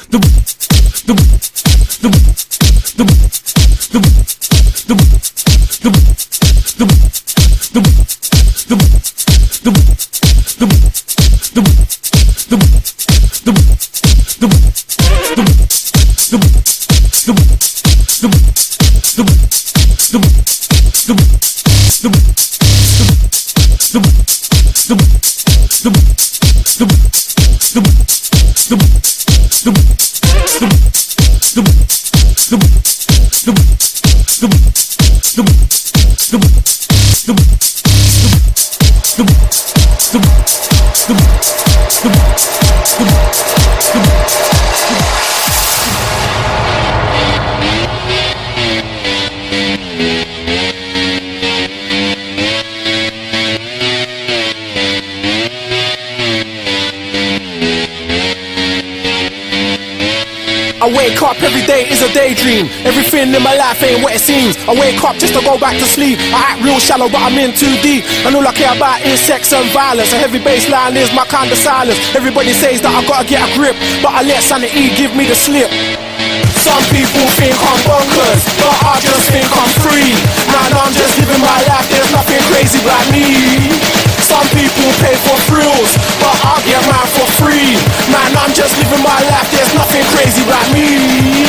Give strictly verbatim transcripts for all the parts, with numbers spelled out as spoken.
I wake up every day is a daydream. Everything in my life ain't what it seems. I wake up just to go back to sleep. I act real shallow but I'm in too deep. And all I care about is sex and violence. A heavy bass line is my kind of silence. Everybody says that I gotta get a grip, but I let sanity give me the slip. Some people think I'm bonkers, but I just think I'm free. Man, I'm just living my life, there's nothing crazy about me. Some people pay for thrills, but I get mine for free. Man, I'm just living my life, there's nothing crazy about me.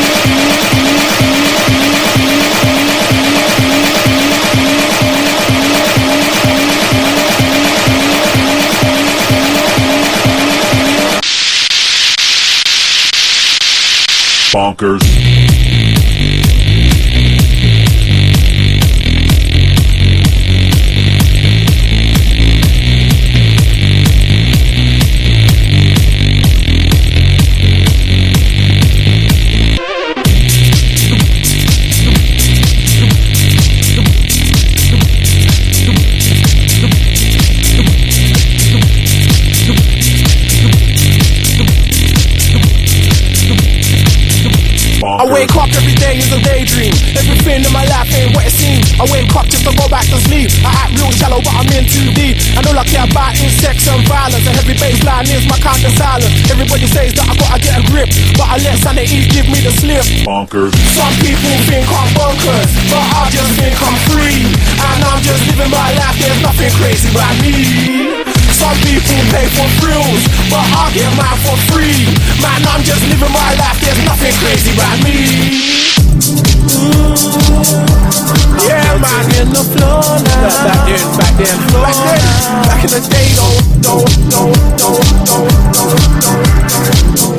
Bonkers. I wake up every day is a daydream. Everything in my life ain't what it seems. I wake up just to go back to sleep. I act real shallow but I'm in too deep. And all I care about is sex and violence. A heavy bass line is my kind of silence. Everybody says that I gotta get a grip, but I let sanity give me the slip. Bonkers. Some people think I'm bonkers, but I just think I'm free. And I'm just living my life, there's nothing crazy about me. Some people pay for thrills, but I get mine for free. Man, I'm just living my life, there's nothing crazy about me. Mm. Yeah, man, in the floor now. Back then, back then, back then, back in the day, no, no, no, no, no, no, no.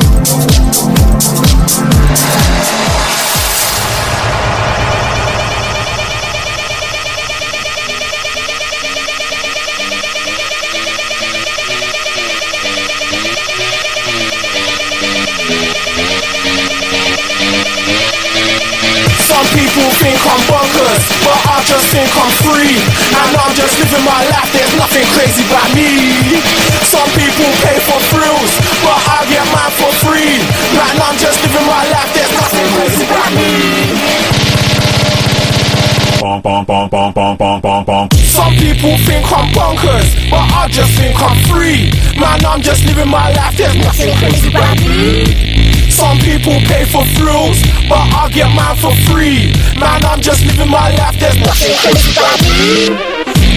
Some people think I'm bonkers, but I just think I'm free. And I'm just living my life, there's nothing crazy about me. Some people pay for thrills, but I get mine for free. Man, I'm just living my life, there's nothing crazy about me. Bom, bom, bom, bom, bom, bom, bom, bom. Some people think I'm bonkers, but I just think I'm free. Man, I'm just living my life, there's nothing crazy about me. Some people pay for thrills, but I get mine for free. Man, I'm just living my life, there's nothing crazy about me.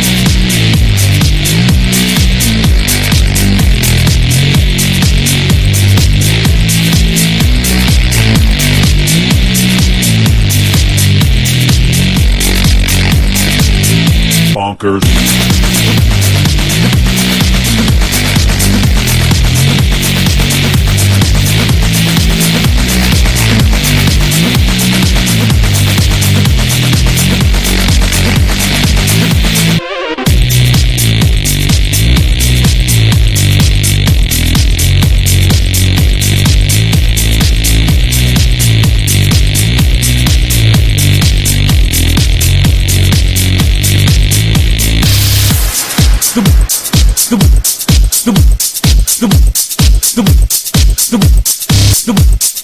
Bonkers. The